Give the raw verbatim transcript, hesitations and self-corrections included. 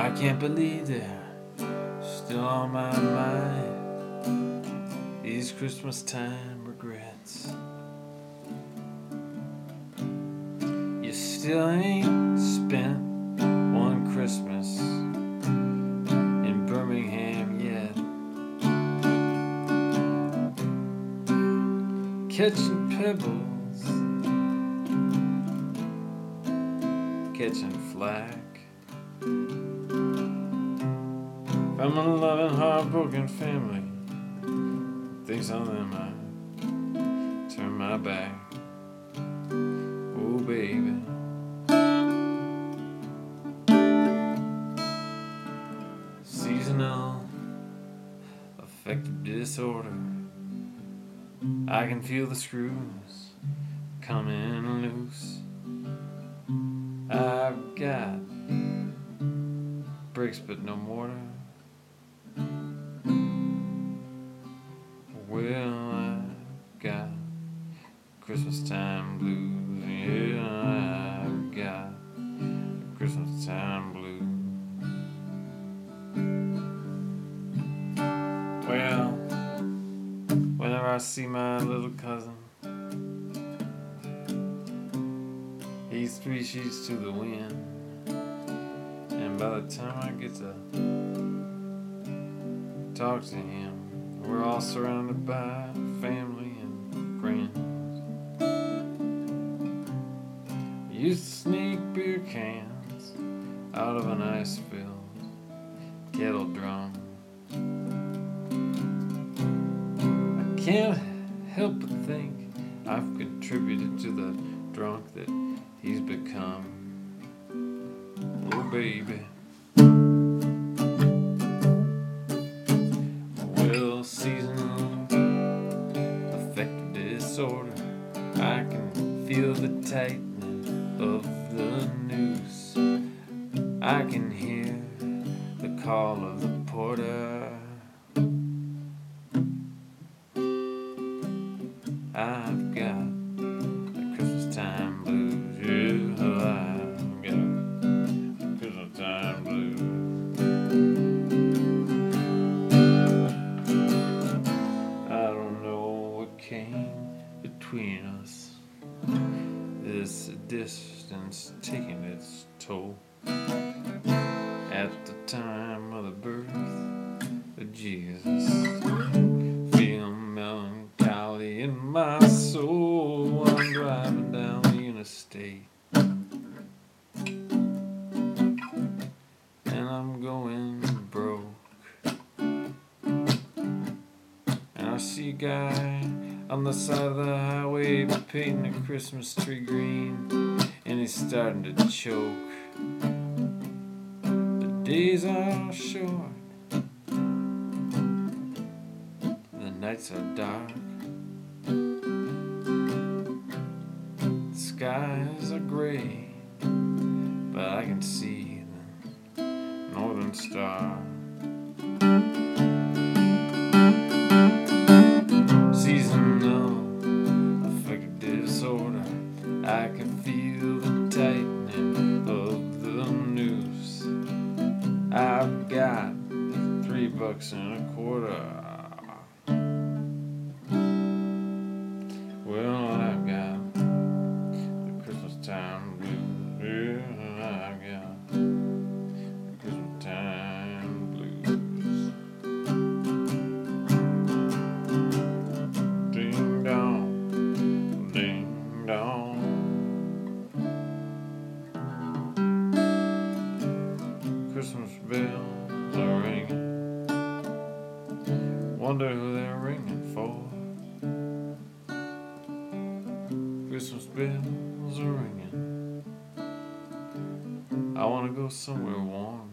I can't believe they're still on my mind. These Christmas time regrets. You still ain't spent one Christmas in Birmingham yet. Catching pebbles, catching flack from a loving, heartbroken family. Thinks on them I turn my back. Oh baby, seasonal affective disorder. I can feel the screws coming loose. I've got brakes but no mortar. Well, I've got Christmas time blues. Yeah, I've got Christmas time blues. Well, whenever I see my little cousin, he's three sheets to the wind. And by the time I get to talk to him, we're all surrounded by family and friends. We used to sneak beer cans out of an ice-filled kettle drum. I can't help but think I've contributed to the drunk that he's become. Oh baby. Well, seasonal affective disorder. I can feel the tightening of the noose. I can hear the call of the porter. I've got the Christmas time blues. Yeah, I've got the Christmas time blues. I don't know what came between us. This distance taking its toll. At the time of the birth of Jesus, feel melancholy in my soul when I'm driving down the interstate, and I'm going broke. And I see a guy on the side of the highway painting a Christmas tree green, and he's starting to choke. The days are short, the nights are dark, the skies are gray, but I can see the northern star. Seasonal affective disorder. I can feel the tightening of the noose. I've got three bucks and a quarter. Well, I've got the Christmas time blues. Yeah, I've got the Christmas time blues. Ding dong, ding dong. Christmas bells are ringing. Wonder who they're ringing for. Christmas bells are ringing. I wanna go somewhere warm.